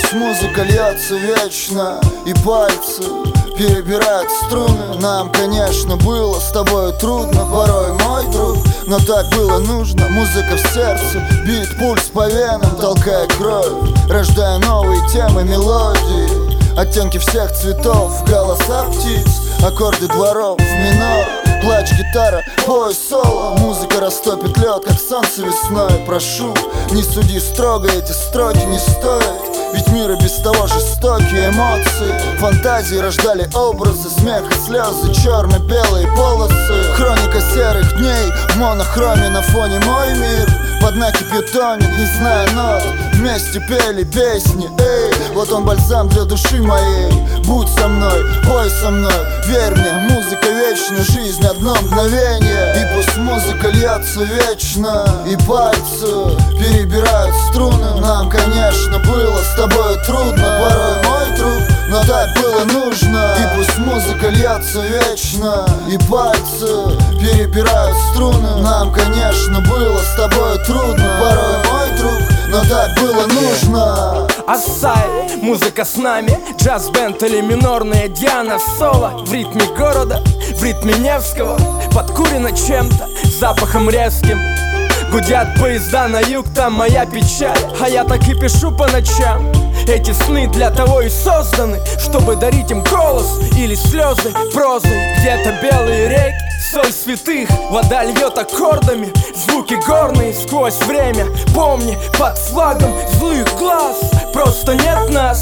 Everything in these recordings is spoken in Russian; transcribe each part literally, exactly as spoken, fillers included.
пусть музыка льется вечно, и пальцы перебирают струны. Нам, конечно, было с тобой трудно, порой, мой друг, но так было нужно. Музыка в сердце, бит, пульс по венам, толкая кровь, рождая новые темы, мелодии, оттенки всех цветов, голоса птиц, аккорды дворов, минор, плач, гитара, пояс, соло. Музыка растопит лед, как солнце весной. Прошу, не суди строго, эти строки не стоят, ведь мир и без того жестокие. Эмоции, фантазии рождали образы, смех и слезы, черно-белые полосы. Хроника серых дней в монохроме, на фоне мой мир под накипью тонет, не зная нот. Вместе пели песни, эй, вот он бальзам для души моей. Будь со мной, пой со мной, верь мне, музыка вечна, жизнь одно мгновение. И пусть музыка льется вечно, и пальцы перебирают струны. Нам, конечно, было с тобой трудно, порой, мой друг, но так было нужно. И пусть музыка льется вечно, и пальцы перебирают струны. Нам, конечно, было с тобой трудно, порой, мой друг, но так было нужно. Ассай, музыка с нами, джаз-бенд или минорная Диана соло. В ритме города, в ритме Невского, подкурено чем-то, запахом резким. Гудят поезда на юг, там моя печаль, а я так и пишу по ночам. Эти сны для того и созданы, чтобы дарить им голос или слезы прозой. Где-то белые реки, соль святых, вода льет аккордами, звуки горные сквозь время. Помни, под флагом злых глаз просто нет нас.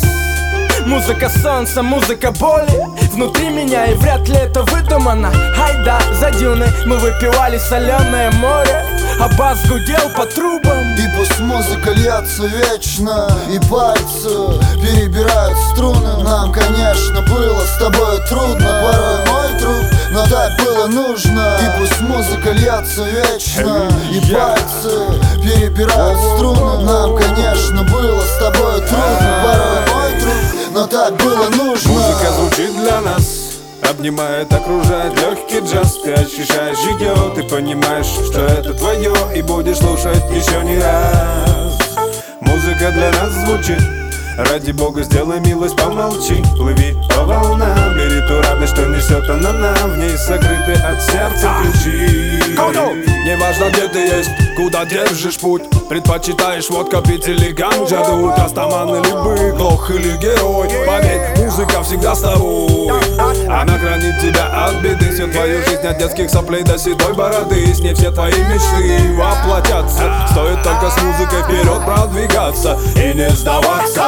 Музыка солнца, музыка боли внутри меня, и вряд ли это выдумано. Айда, за дюны мы выпивали соленое море, а бас гудел по трубам. И пусть музыка льется вечно, и пальцы перебирают струны. Нам, конечно, было с тобой трудно, порой, мой друг, но так было нужно. И пусть музыка льется вечно, и пальцы перебирают струны. Нам, конечно, было с тобой трудно, порой, мой друг, но так было нужно. Музыка звучит для нас, обнимает, окружает легкий джаз. Ты ощущаешь ее, ты понимаешь, что это твое, и будешь слушать еще не раз. Музыка для нас звучит, ради бога, сделай милость, помолчи. Плыви по волнам, бери ту радость, что несет она нам. В ней сокрыты от сердца ключи. Неважно, где ты есть, куда держишь путь, предпочитаешь водка пить или ганджа дуть, растаман или бык, лох или герой. Поверь, музыка всегда с тобой. Она хранит тебя от беды, всю твою жизнь от детских соплей до седой бороды. С ней все твои мечты воплотятся, стоит только с музыкой вперед продвигаться и не сдаваться.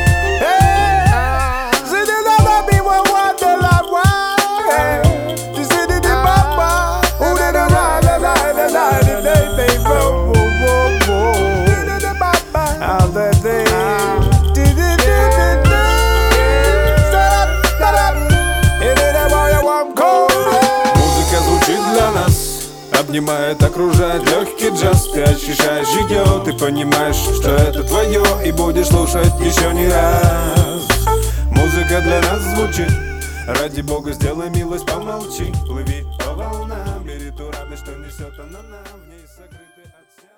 Обнимает, окружает легкий джаз. Ты ощущаешь ее, ты понимаешь, что это твое, и будешь слушать еще не раз. Музыка для нас звучит, ради бога, сделай милость, помолчи. Плыви по волнам, бери ту радость, что несет она нам. В ней сокрыты от сердца.